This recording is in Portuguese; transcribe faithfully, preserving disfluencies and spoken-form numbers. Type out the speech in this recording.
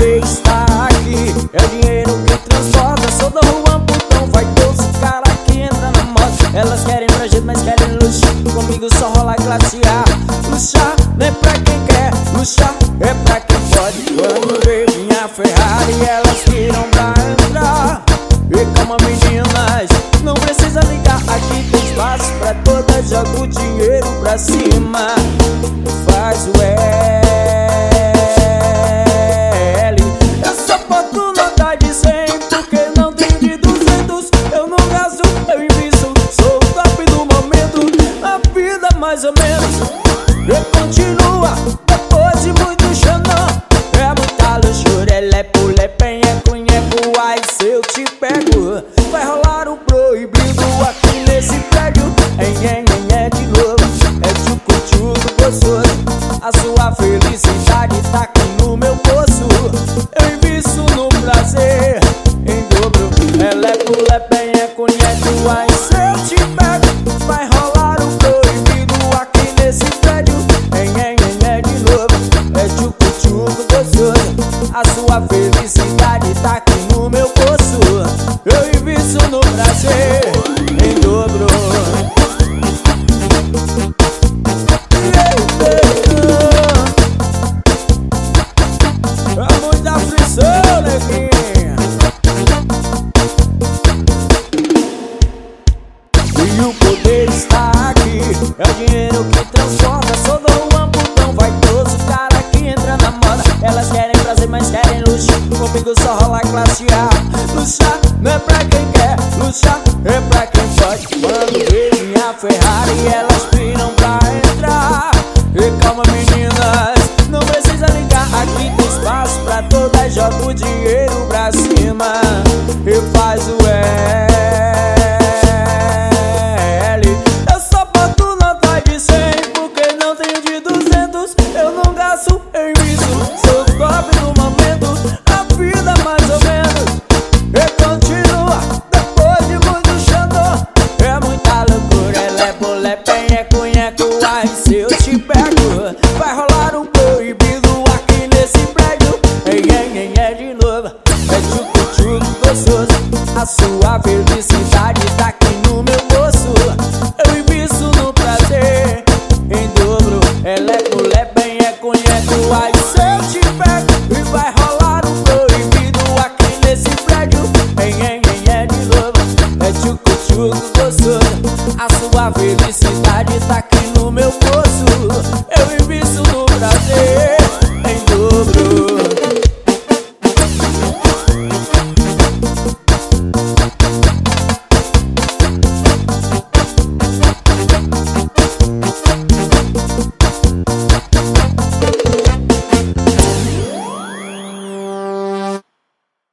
poder está aqui. É o dinheiro que transborda. Sou do Juan Putão, vai doce, cara que entra na moda. Elas querem projeto, mas querem luxo. Comigo só rola classe A. Luxar não é pra quem quer, luxar é pra quem pode. Quando vê minha Ferrari, elas viram pra entrar. E calma, meninas, não precisa ligar. Aqui tem espaço pra todas. Joga o dinheiro pra cima, faz o L. Eu só boto nota de cem, porque não tenho de duzentos. Eu não gasto, eu invisto. Sou o top do momento. A vida mais ou menos e continua depois de muito xanã. É muita luxúria, é pulé, penha, cunheco. Ai, se eu te pego, vai rolar um proibido aqui nesse prédio. Em, em, em, é de novo, é tchucu-tchucu gostoso. A sua felicidade tá aqui no meu bolso. Eu invisto no prazer em dobro. Ela é pulé, penha, cunheco. Ai, se eu te pego, vai rolar um proibido aqui nesse prédio. Em, em, em, é de novo, é tchucu-tchucu gostoso. A sua felicidade tá aqui no meu bolso. Eu invisto no prazer em dobro. É muita aflição, neguinha. E o poder está aqui. É o dinheiro que transforma. Sou do Juan Putão, vaidoso, cara que entra na moda. Elas querem prazer, mas querem luxo. Comigo só rola classe A. Luxar não é pra quem quer, luxar é pra quem pode. Quando vê minha Ferrari, elas piram pra entrar. E calma, meninas, não precisa ligar. Aqui tem espaço pra todas. Joga o dinheiro pra cima e faz o L. Eu só boto nota de cem, porque não tenho de duzentos. Eu não gasto, eu invisto. Sou o top do momento. A vida mais ou menos e continua depois de muito xandô. É muita loucura, ela é bolé, penha, cunheco. Ai, se eu te pego, vai rolar um proibido aqui nesse prédio. Ei, ei, ei, é de novo, é tchucu-tchucu gostoso. A sua felicidade tá aqui no meu bolso. Eu invisto no prazer em dobro. Ela é bolé, penha, cunheco. Ai, se eu te pego, e vai rolar um proibido aqui nesse prédio. Ei, ei, ei, é de novo, é tchucu-tchucu gostoso. A sua felicidade